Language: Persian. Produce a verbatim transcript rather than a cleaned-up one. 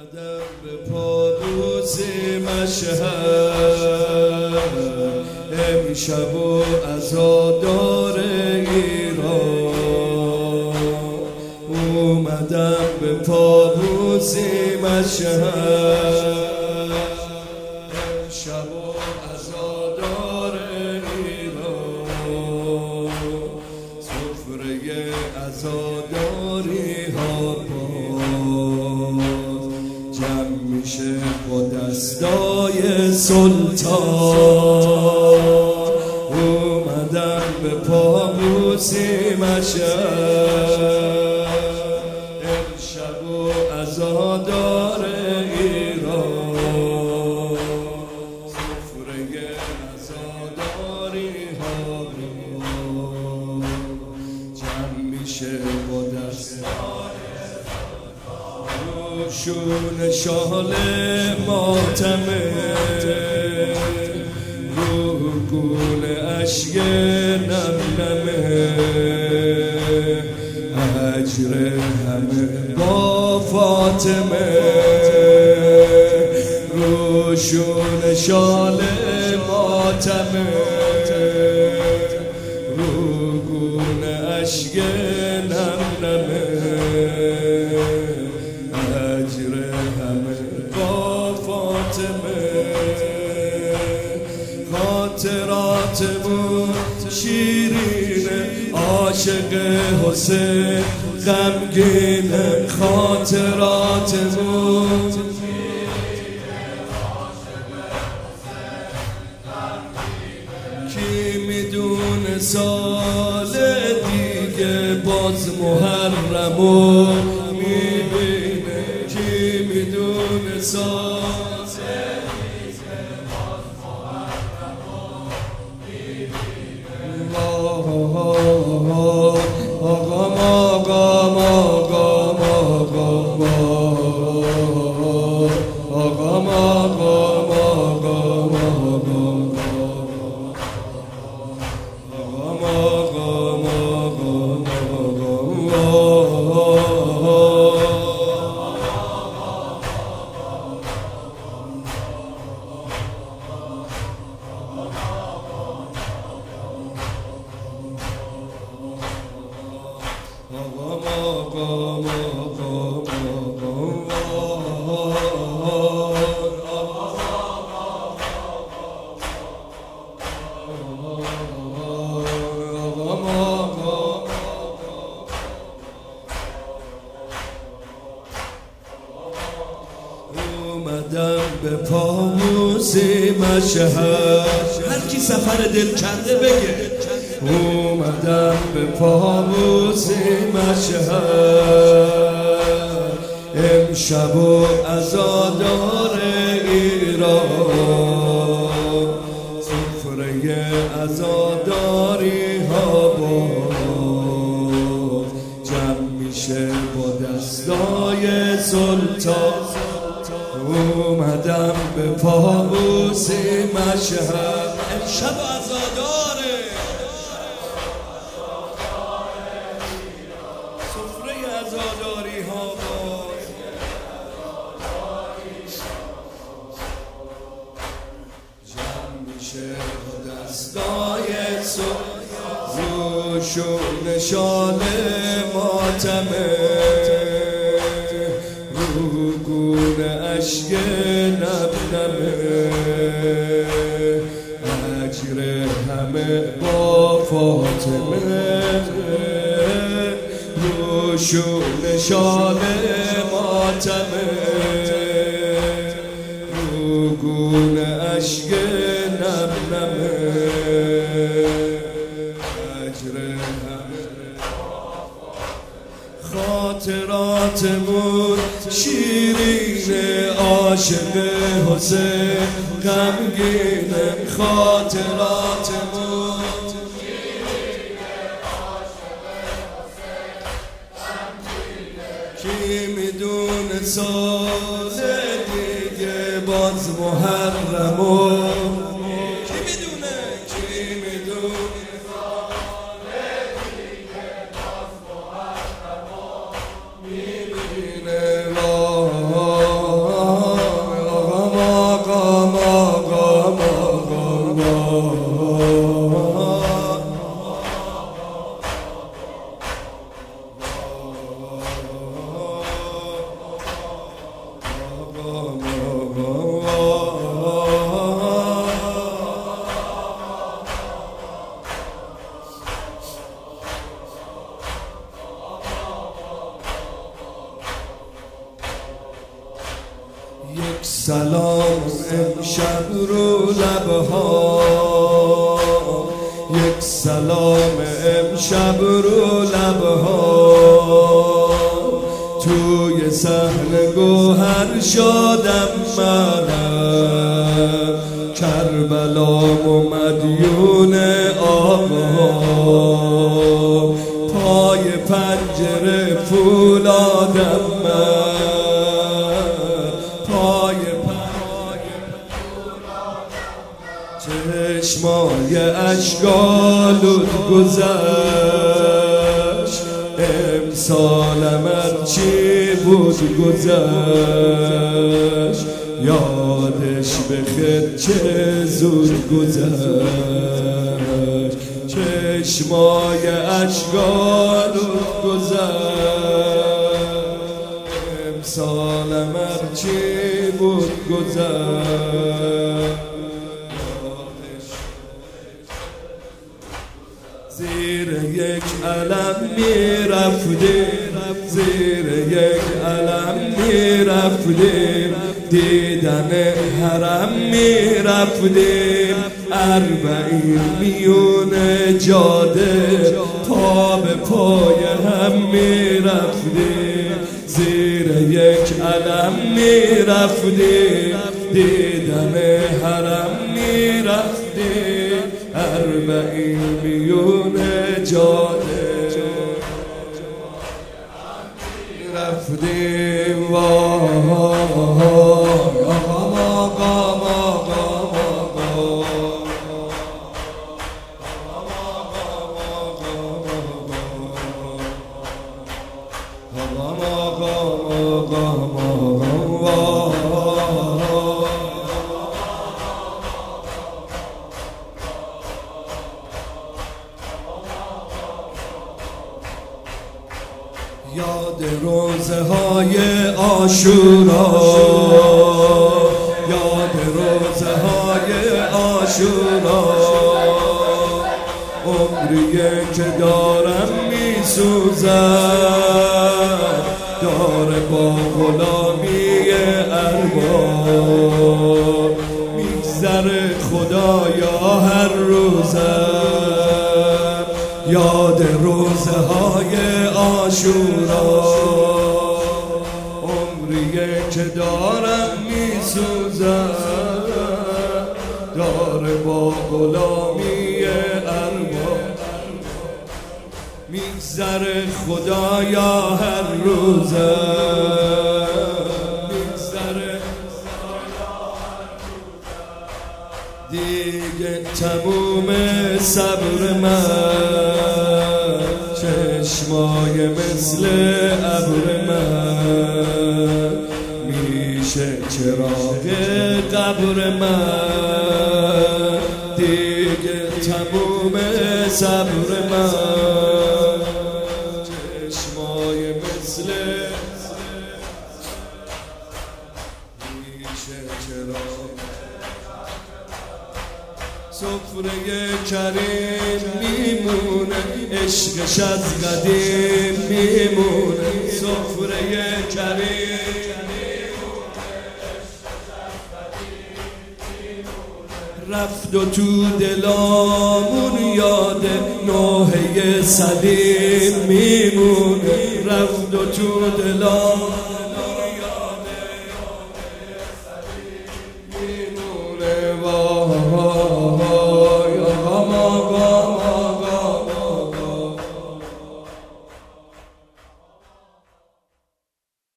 اومدم به پابوس مشهد امشب و عزادار ایران. اومدم به پابوس مشهد امشب و عزادار ایران. سفره عزاداری ها جمع میشه با دستای سلطان. اومدم به پابوس مشهد امشب و عزادار ایران. سفره عزاداری ها جمع میشه با دستای شون شال ماتمه رو گون اشک نم نمه. اجر همه با فاطمه رو شون شال ماتمه رو گون اشک نم نمه. خاطراتمون شیرینه عاشق حسین غمگینه. خاطراتمون کی میدونه سال دیگه باز محرمو میبینه. کی میدونه سال اومدم به پابوس مشهد. هر کی سفر دل کرده بگه. اومدم به پابوس مشهد امشب و عزادار ایران. سفره عزاداری ها باز جمع میشه با دستای سلطان. اومدم به پابوس مشهد امشب عزاداره. سفره عزاداری ها باز جمع میشه با دستای سلطان. روشون شال ماتمه گون اشک نم نمه. اجر همه با فاطمه روشون شال ماتمه رو گون اشک نم نمه. اجر همه خاطراتمون شیرینه عاشق حسین غمگینه. خاطراتمون شیرینه عاشق حسین غمگینه. کی میدونه سال دیگه باز محرمو کی میدونه کی میدونه سال دیگه باز محرمو میبینه. سلام امشب رو لبها، یک سلام امشب رو لبها، توی صحن گوهر شادم منم، کربلام و مدیون آبها، پای پنجره فولادم من، پای چشمای اشکالود گذشت، امسالم چی بود گذشت، یادش بخیر چه زود گذشت، چشمای اشکالود گذشت، امسالم چی بود گذشت. زیر یک علم میرفتیم، زیر یک علم میرفتیم، دیدن حرم میرفتیم، اربعین میون جاده پا به پای هم میرفتیم، زیر یک علم میرفتیم، دیدن حرم میرفتیم، اربعین میون جاده رفتیم. یاد روزه های عاشورا، یاد روزه های عاشورا، عمریه که دارم میسوزد، داره با غلامی ارباب، میگذره خدایا هر روزم، یاد روزه های عاشورا، عمریه که دارم میسوزد، داره با غلامی ارباب، میگذره خدایا هر روزم، میگذره دیگه تموم صبر من، چشمای مثل ابر من، میشه چراغ قبر من، دیگه تموم صبر من، چشمای مثل میشه چراغ. سفره کریم میمونه، عشقش از قدیم میمونه، سفره کریم رفت و تو دلامون یاد نوحه صدیم میمونه، رفت و تو دلامون